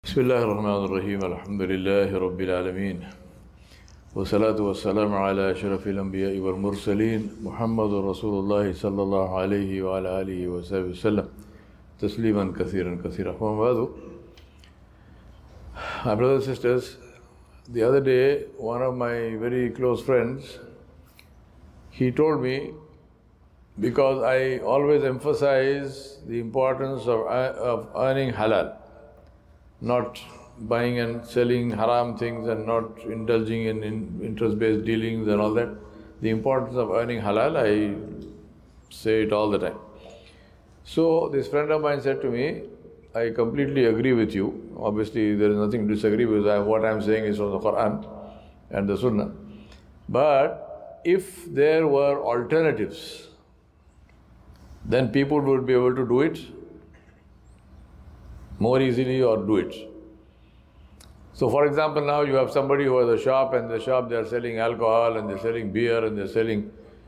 بسم الله الرحمن الرحيم الحمد لله رب العالمين والصلاة والسلام على أشرف الأنبياء والمرسلين محمد رسول الله صلى الله عليه وعلى آله وصحبه وسلم تسليما كثيرا كثيرا. My brothers and sisters, the other day one of my very close friends, he told me, because I always emphasize the importance of earning halal, not buying and selling haram things and not indulging in interest-based dealings and all that. The importance of earning halal, I say it all the time. So this friend of mine said to me, I completely agree with you. Obviously there is nothing to disagree with. What I am saying is from the Quran and the Sunnah. But if there were alternatives, then people would be able to do it more easily or do it. So for example, now you have somebody who has a shop, and the shop they are selling alcohol and they're selling beer and they're selling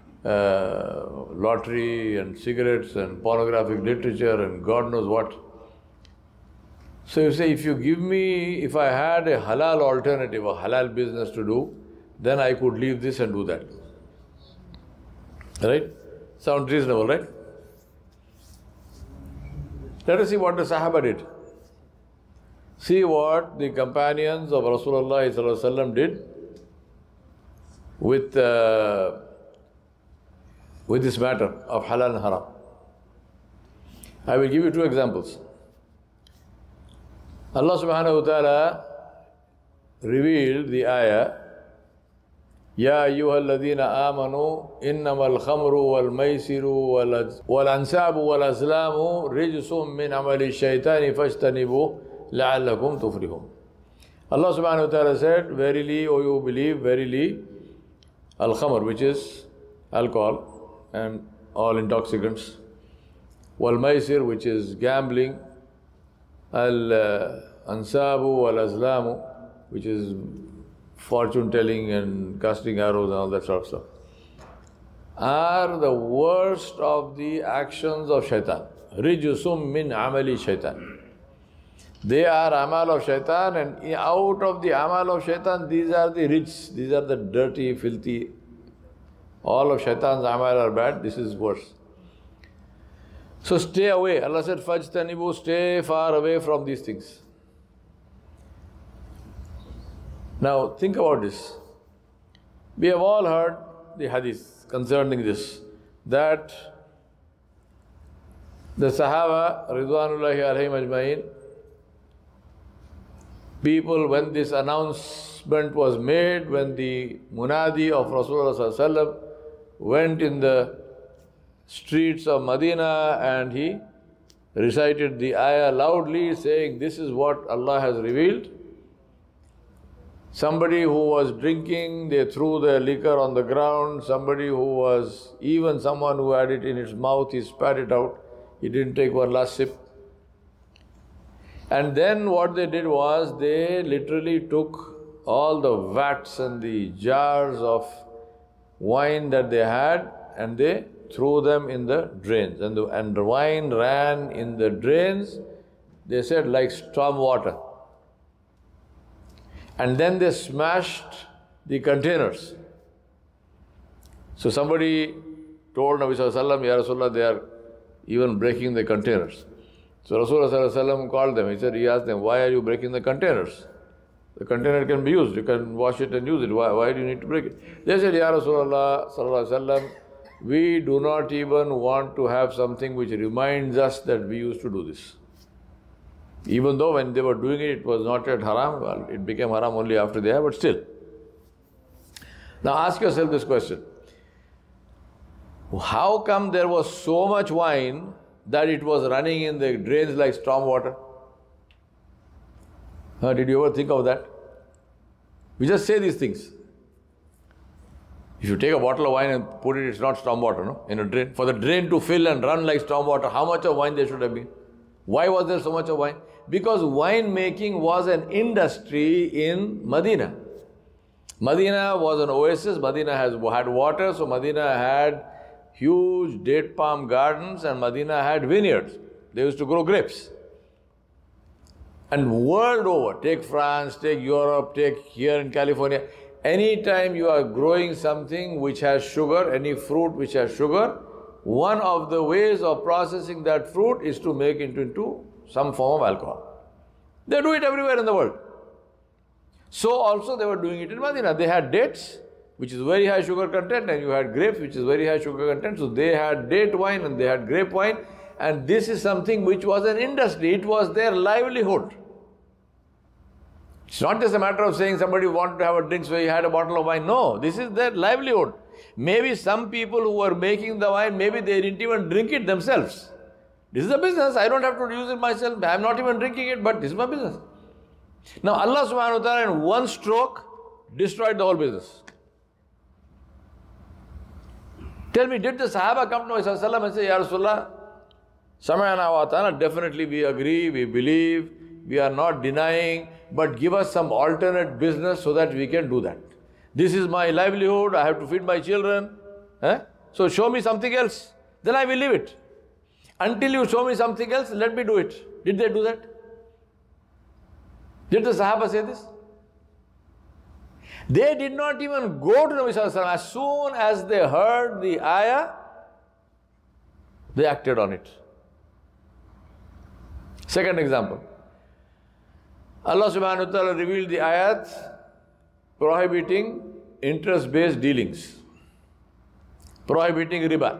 lottery and cigarettes and pornographic literature and God knows what. So you say, if I had a halal alternative, a halal business to do, then I could leave this and do that. Right? Sounds reasonable, right? Let us see what the Sahaba did. See what the companions of Rasulullah ﷺ did with this matter of halal and haram. I will give you two examples. Allah subhanahu wa ta'ala revealed the ayah, Ya ayyuhal ladhina amanu innamal khamru wal maisiru wal ansabu wal azlamu rijsum min amali shaitani fajtanibu la'allakum tuflihun. Allah subhanahu wa ta'ala said, verily, O you believe, verily, al-khamr, which is alcohol and all intoxicants, wal maisir, which is gambling, al-ansabu wal azlamu, which is fortune telling and casting arrows and all that sort of stuff, are the worst of the actions of shaitan. Rijsum min amali shaitan. They are amal of shaitan, and out of the amal of shaitan, these are the rich, these are the dirty, filthy. All of shaitan's amal are bad, this is worse. So stay away. Allah said, Fajtanibu, stay far away from these things. Now think about this. We have all heard the hadith concerning this, that the Sahaba, Ridwanullahi alayhim ajma'in, people, when this announcement was made, when the munadi of Rasulullah sallallahu alaihi wasallam went in the streets of Medina and he recited the ayah loudly, saying, this is what Allah has revealed. Somebody who was drinking, they threw the liquor on the ground. Somebody who was, even someone who had it in his mouth, he spat it out. He didn't take one last sip. And then what they did was, they literally took all the vats and the jars of wine that they had and they threw them in the drains. And the wine ran in the drains, they said, like storm water. And then they smashed the containers. So somebody told Nabi Sallallahu Alaihi Wasallam, Ya Rasulullah, they are even breaking the containers. So Rasulullah Sallallahu Alaihi Wasallam called them. He asked them, why are you breaking the containers? The container can be used, you can wash it and use it. Why do you need to break it? They said, Ya Rasulullah Sallallahu Alaihi Wasallam, we do not even want to have something which reminds us that we used to do this. Even though when they were doing it, it was not yet haram. Well, it became haram only after they had, but still. Now ask yourself this question. How come there was so much wine that it was running in the drains like storm water? Did you ever think of that? We just say these things. If you take a bottle of wine and put it, it's not storm water, no? In a drain. For the drain to fill and run like storm water, how much of wine there should have been? Why was there so much of wine? Because wine making was an industry in Medina. Medina was an oasis, Medina had water, so Medina had huge date palm gardens and Medina had vineyards. They used to grow grapes. And world over, take France, take Europe, take here in California, anytime you are growing something which has sugar, any fruit which has sugar, one of the ways of processing that fruit is to make it into some form of alcohol. They do it everywhere in the world. So also they were doing it in Medina. They had dates, which is very high sugar content, and you had grapes, which is very high sugar content. So they had date wine and they had grape wine. And this is something which was an industry. It was their livelihood. It's not just a matter of saying somebody wanted to have a drink, so he had a bottle of wine. No, this is their livelihood. Maybe some people who were making the wine, maybe they didn't even drink it themselves. This is a business. I don't have to use it myself. I'm not even drinking it, but this is my business. Now Allah subhanahu wa ta'ala in one stroke destroyed the whole business. Tell me, did the Sahaba come to Rasulullah and say, Ya Rasulullah, Samayana wa ta'ala, definitely we agree, we believe, we are not denying, but give us some alternate business so that we can do that. This is my livelihood, I have to feed my children. So show me something else, then I will leave it. Until you show me something else, let me do it. Did they do that? Did the Sahaba say this? They did not even go to Nabi Sallallahu Alaihi Wasallam. As soon as they heard the ayah, they acted on it. Second example. Allah subhanahu wa ta'ala revealed the ayat prohibiting interest-based dealings, prohibiting riba.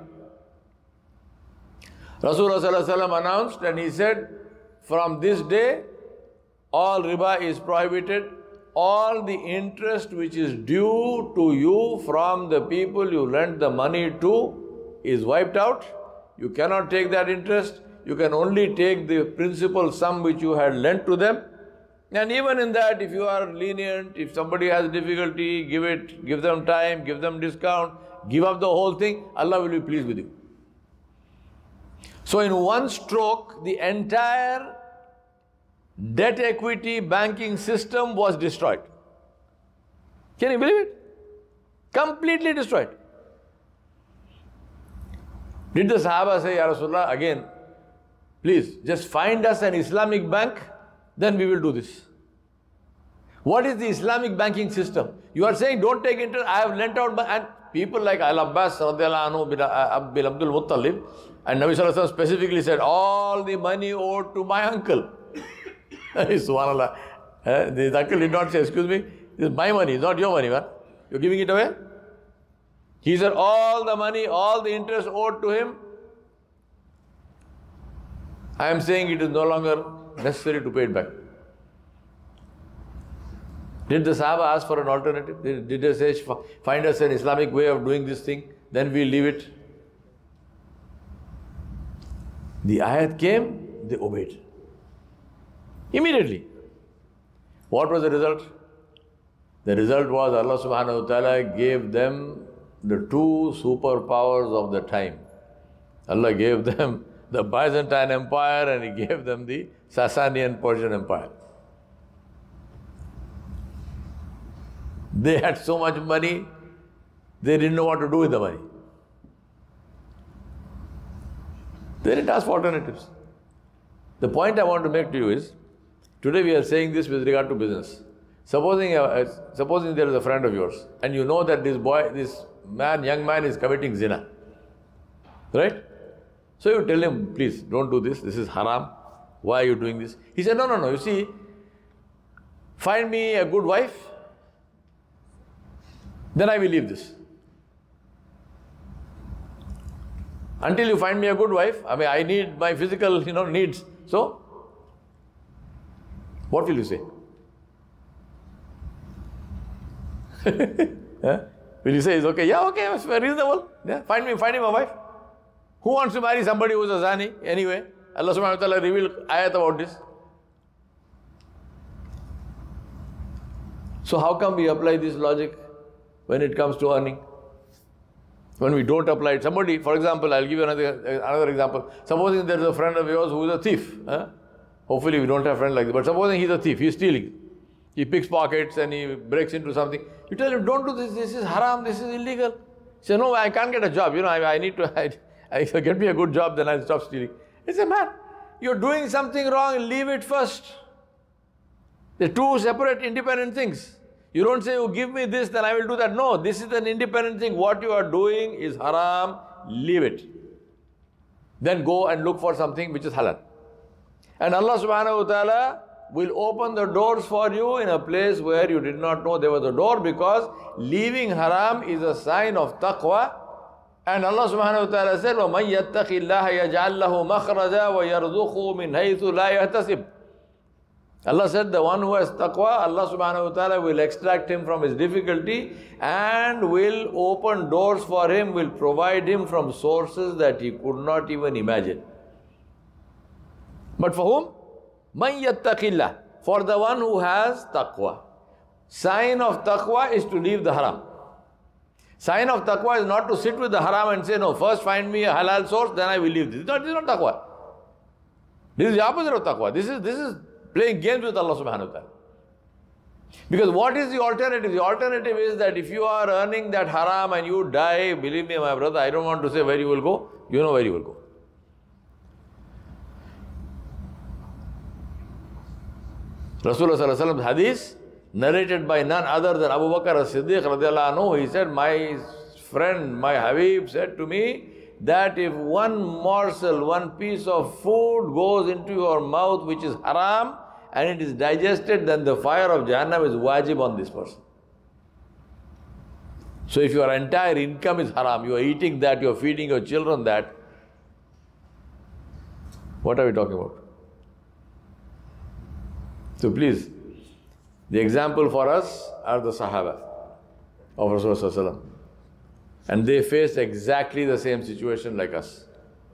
Rasulullah sallallahu alaihi wasallam announced and he said, from this day, all riba is prohibited. All the interest which is due to you from the people you lent the money to is wiped out. You cannot take that interest. You can only take the principal sum which you had lent to them. And even in that, if you are lenient, if somebody has difficulty, give them time, give them discount, give up the whole thing, Allah will be pleased with you. So in one stroke, the entire debt equity banking system was destroyed. Can you believe it? Completely destroyed. Did the Sahaba say, Ya Rasulullah, again, please just find us an Islamic bank, then we will do this. What is the Islamic banking system? You are saying don't take interest, I have lent out, and people like Al-Abbas radiallahu anhu bin Abdul Muttalib, and Nabi Sallallahu Alaihi Wasallam specifically said, all the money owed to my uncle. Subhanallah. This uncle did not say, excuse me, this is my money, it's not your money, man. You're giving it away? He said, all the money, all the interest owed to him, I am saying it is no longer necessary to pay it back. Did the Sahaba ask for an alternative? Did they say, find us an Islamic way of doing this thing, then we'll leave it? The ayat came, they obeyed. Immediately. What was the result? The result was Allah subhanahu wa ta'ala gave them the two superpowers of the time. Allah gave them the Byzantine Empire and He gave them the Sasanian Persian Empire. They had so much money, they didn't know what to do with the money. They didn't ask for alternatives. The point I want to make to you is, today we are saying this with regard to business. Supposing there is a friend of yours, and you know that this young man is committing zina. Right? So you tell him, please don't do this, this is haram. Why are you doing this? He said, no, you see, find me a good wife, then I will leave this. Until you find me a good wife, I need my physical, needs. So, what will you say? Will you say it's okay? Yeah, okay, it's very reasonable. Yeah, find him a wife. Who wants to marry somebody who is a zani? Anyway, Allah subhanahu wa ta'ala revealed ayat about this. So how come we apply this logic when it comes to earning? When we don't apply it, somebody, for example, I'll give you another example. Supposing there is a friend of yours who is a thief. Hopefully we don't have friends like that. But supposing he's a thief, he's stealing. He picks pockets and he breaks into something. You tell him, don't do this, this is haram, this is illegal. He says, no, I can't get a job. I need to, get me a good job, then I'll stop stealing. He says, man, you're doing something wrong, leave it first. They're two separate independent things. You don't say, you give me this, then I will do that. No, this is an independent thing. What you are doing is haram, leave it. Then go and look for something which is halal. And Allah subhanahu wa ta'ala will open the doors for you in a place where you did not know there was a door, because leaving haram is a sign of taqwa. And Allah subhanahu wa ta'ala said, وَمَنْ يَتَّقِ اللَّهَ يَجْعَلْ لَهُ مَخْرَجًا وَيَرْزُقْهُ مِنْ حَيْثُ لَا يَحْتَسِبُ. Allah said, the one who has taqwa, Allah subhanahu wa ta'ala will extract him from his difficulty and will open doors for him, will provide him from sources that he could not even imagine. But for whom? مَنْ يَتَّقِ اللَّهِ. For the one who has taqwa. Sign of taqwa is to leave the haram. Sign of taqwa is not to sit with the haram and say, no, first find me a halal source, then I will leave this. This is not taqwa. This is the opposite of taqwa. This is playing games with Allah subhanahu wa ta'ala. Because what is the alternative? The alternative is that if you are earning that haram and you die, believe me, my brother, I don't want to say where you will go. You know where you will go. Rasulullah sallallahu alaihi wasallam's hadith, narrated by none other than Abu Bakr as-Siddiq radiallahu anhu, he said, my friend, my Habib said to me that if one morsel, one piece of food goes into your mouth which is haram and it is digested, then the fire of Jahannam is wajib on this person. So if your entire income is haram, you are eating that, you are feeding your children that, what are we talking about? So please, the example for us are the Sahaba of Rasulullah. And they faced exactly the same situation like us.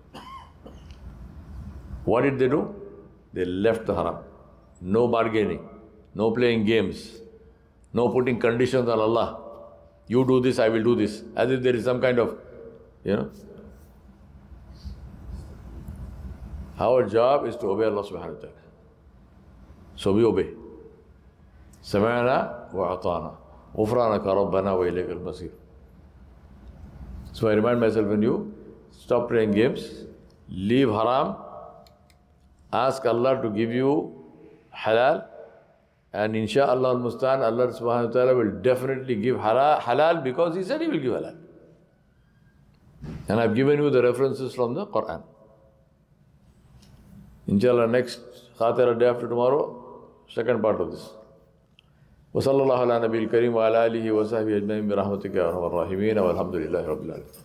What did they do? They left the haram. No bargaining, no playing games, no putting conditions on Allah. You do this, I will do this. As if there is some kind of, Our job is to obey Allah subhanahu wa ta'ala. So we obey. سمعنا وأطعنا غفرانك ربنا وإليك المصير. So I remind myself, when you stop playing games, leave haram, ask Allah to give you halal, and insha'Allah al-Mustan, Allah subhanahu wa ta'ala will definitely give halal, because He said He will give halal. And I've given you the references from the Quran. Inshallah, next Khatira, day after tomorrow, second part of this. وصلى الله على نبي الكريم وعلى آله وصحبه أجمعين برحمتك يا أرحم الراحمين والحمد لله رب العالمين.